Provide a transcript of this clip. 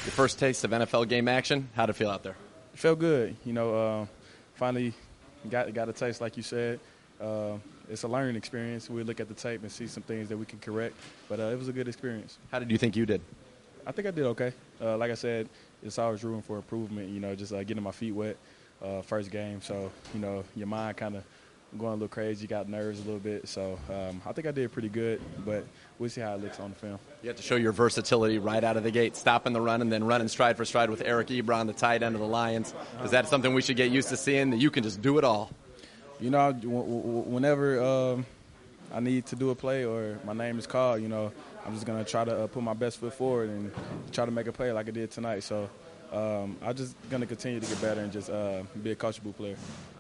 Your first taste of NFL game action, how'd it feel out there? It felt good. Finally got a taste, like you said. It's a learning experience. We look at the tape and see some things that we can correct, but it was a good experience. How did you think you did? I think I did okay. Like I said, it's always room for improvement, just getting my feet wet first game. So, your mind kind of going a little crazy. You got nerves a little bit. So I think I did pretty good, but we'll see how it looks on the film. You have to show your versatility right out of the gate, stopping the run and then running stride for stride with Eric Ebron, the tight end of the Lions. Is that something we should get used to seeing, that you can just do it all? Whenever I need to do a play or my name is called, I'm just going to try to put my best foot forward and try to make a play like I did tonight. So I'm just going to continue to get better and just be a coachable player.